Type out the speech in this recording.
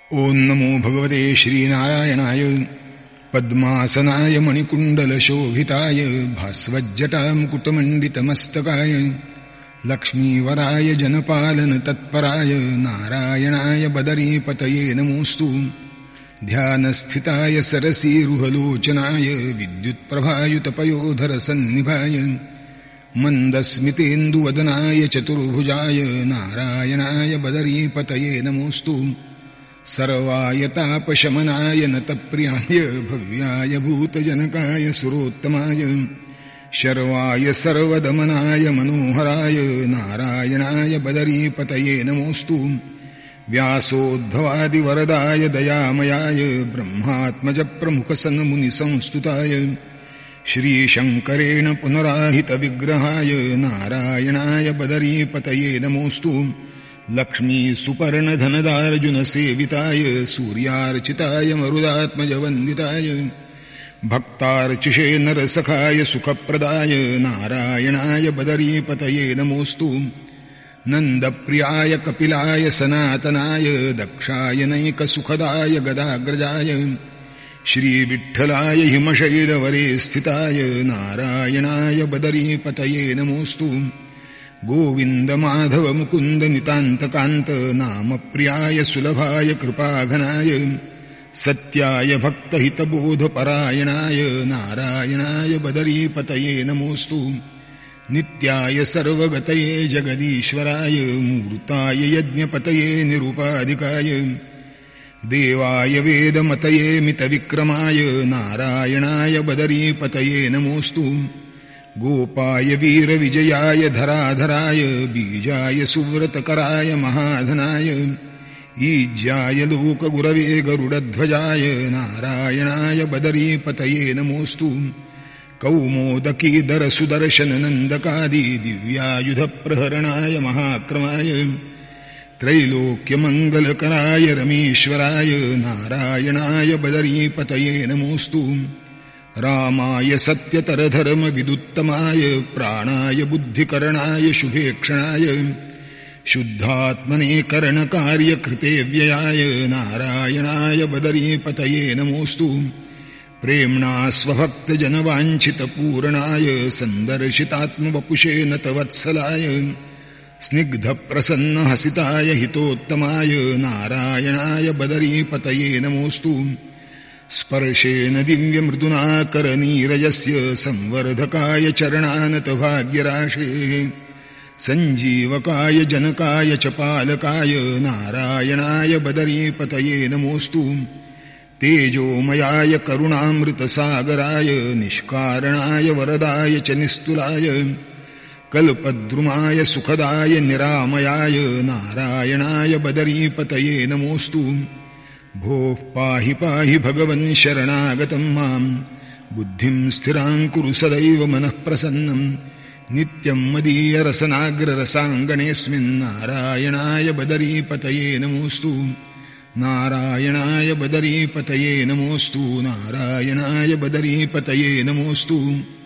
ओं नमो भगवते श्रीनारायणाय पद्मासनाय मणिकुण्डलशोभिताय भास्वज्जटामुकुटमण्डितमस्तकाय लक्ष्मीवराय जनपालनतत्पराय नारायणाय बदरीपतये नमोऽस्तु। ध्यानस्थिताय सरसीरुहलोचनाय विद्युत्प्रभायुतपयोधरसन्निभाय मन्दस्मितेन्दुवदनाय चतुर्भुजाय नारायणाय बदरीपतये नमोऽस्तु। सर्वायतापशमनाय नतप्रियाय भव्याय भूतजनकाय सुरोत्तमाय शर्वाय सर्वदमनाय मनोहराय नारायणाय बदरीपतये नमोऽस्तु। व्यासोद्धवादिवरदाय दयामयाय ब्रह्मात्मजप्रमुखसन्मुनिसंस्तुताय श्रीशङ्करेण पुनराहितविग्रहाय नारायणाय बदरीपतये नमोऽस्तु। लक्ष्मीसुपर्णधनदार्जुनसेविताय सूर्यार्चिताय मरुदात्मजवन्दिताय भक्तार्चिषे नरसखाय सुखप्रदाय नारायणाय बदरीपतये नमोऽस्तु। नन्दप्रियाय कपिलाय सनातनाय दक्षाय नैकसुखदाय गदाग्रजाय श्रीविठ्ठलाय हिमशैलवरे स्थिताय नारायणाय बदरीपतये नमोऽस्तु। गोविन्द माधव मुकुन्द नितान्तकान्त नामप्रियाय सुलभाय कृपाघनाय सत्याय भक्तहितबोधपरायणाय नारायणाय बदरीपतये नमोऽस्तु। नित्याय सर्वगतये जगदीश्वराय मूर्ताय यज्ञपतये निरुपाधिकाय देवाय वेदमतये मितविक्रमाय नारायणाय बदरीपतये नमोऽस्तु। गोपाय वीरविजयाय धराधराय बीजाय सुव्रतकराय महाधनाय ईज्याय लोकगुरवे गरुडध्वजाय नारायणाय बदरीपतये नमोऽस्तु। कौमोदकीधरसुदर्शननन्दकादि दिव्यायुधप्रहरणाय महाक्रमाय त्रैलोक्यमङ्गलकराय रमेश्वराय नारायणाय बदरीपतये नमोऽस्तु। रामाय सत्यतरधर्मविदुत्तमाय प्राणाय बुद्धिकरणाय शुभेक्षणाय शुद्धात्मने करणकार्यकृते व्ययाय नारायणाय बदरीपतये नमोऽस्तु। प्रेम्णा स्वभक्तजनवाञ्छितपूर्णाय सन्दर्शितात्मवपुषे नतवत्सलाय स्निग्धप्रसन्नहसिताय हितोत्तमाय नारायणाय बदरीपतये नमोऽस्तु। स्पर्शेन दिव्यमृदुना करनीरजस्य संवर्धकाय चरणानतभाग्यराशेः सञ्जीवकाय जनकाय च पालकाय नारायणाय बदरीपतये नमोऽस्तु। तेजोमयाय करुणामृतसागराय निष्कारणाय वरदाय च निस्तुलाय कल्पद्रुमाय सुखदाय निरामयाय नारायणाय बदरीपतये नमोऽस्तु। भोः पाहि पाहि भगवन् शरणागतं मां बुद्धिं स्थिरां कुरु सदैव मनः प्रसन्नं नित्यं मदीयरसनाग्ररसाङ्गणेऽस्मिन् नारायणाय बदरीपतये नमोऽस्तु। नारायणाय बदरीपतये नमोऽस्तु। नारायणाय बदरीपतये नमोऽस्तु।